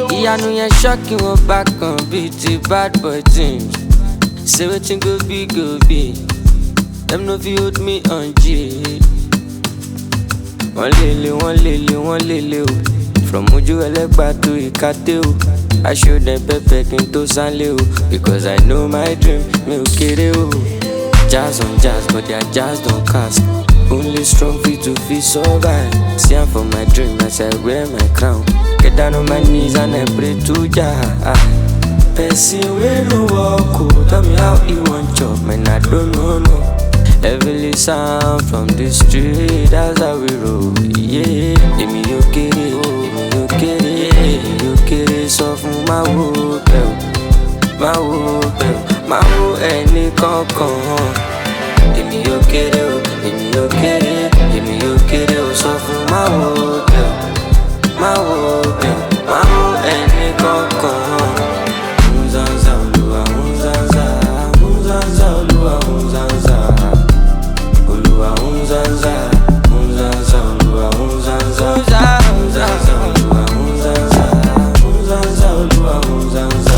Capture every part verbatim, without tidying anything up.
Ìyanu yẹn shocking wọn bákan bíi ti bad boy teams. Say wetin go be go be, dem no fit hold me on G. Wọ́n lele, wọ́n lele, wọ́n lele o. From ojú ẹlẹ́gbà to ìkàtẹ́ o. I show them pepper kí n tó sánlé o. Because I know my dream, mi ò kéré o. Jazz on jazz, but their jazz don't cast. Only strong feet to feel survive. See I'm for my dream as I wear my crown. Get down on my knees and I pray to Jah. Person we no walk, oh, tell me how he want chop, man I don't know no. Heavily sound from the street, that's how we roll. Yeah, èmi yóò kéré, èmi yóò kéré, èmi yóò kéré. Sọ fún máa wo bẹ́ẹ̀ o, máa wo bẹ́ẹ̀ o, máa wo ẹni kankan. Èmi yóò kéré o, èmi yóò kéré, èmi yóò kéré o. Sọ fún máa wo bẹ́ẹ̀ o, máa wo bẹ́ẹ̀ o, máa wo ẹni kankan. Hunzanza Olúwa, hunzanza, hunzanza Olúwa, hunzanza. Olúwa hunzanza, hunzanza Olúwa, hunzanza. Hunzanza Olúwa, hunzanza, hunzanza Olúwa, hunzanza.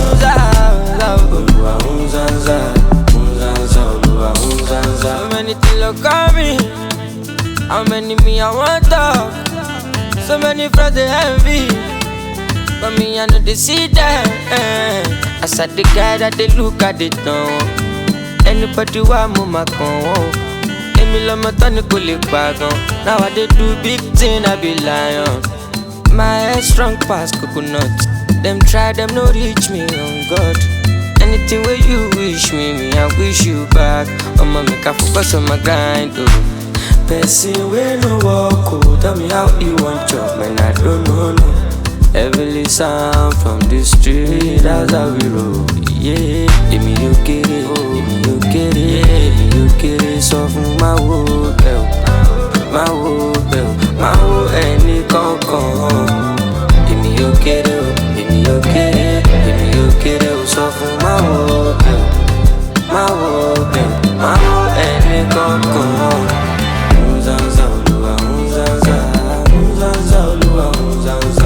Olúwa hunzanza, hunzanza Olúwa, hunzanza. So many things look at me, how many me I want talk. So many friends they envy, but me I know they see them. As I the guy that they look at it now. Anybody want move my con. Emi lọmọ tán ni kò lè pa gan. Now I dey do big thing, I be lion. My head strong pass coconut. Them try, them no reach me on God. Anything where you wish me, me I wish you back. I'ma make I focus on my grind, oh. Person we no walk, oh, tell me how he want chop, man I don't know no. Heavily sound from the street, that's how we roll. Yeah, èmi yóò kéré, èmi yóò kéré, èmi yóò kéré. Sọ fún máa wo bẹ́ẹ̀ o, máa wo bẹ́ẹ̀ o, máa wo ẹni kankan. Èmi yóò kéré o, èmi yóò kéré, èmi yóò kéré o. Sọ fún máa wo bẹ́ẹ̀ o, máa wo bẹ́ẹ̀ o, máa wo ẹni kankan. Hunzanza Olúwa, hunzanza, hunzanza Olúwa, hunzanza.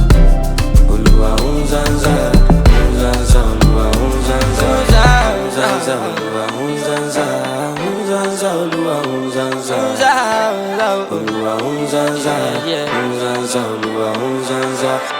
Olúwa hunzanza, hunzanza Olúwa, hunzanza. Hunzanza Olúwa, hunzanza, hunzanza Olúwa, hunzanza. Olúwa hunzanza, hunzanza Olúwa, hunzanza.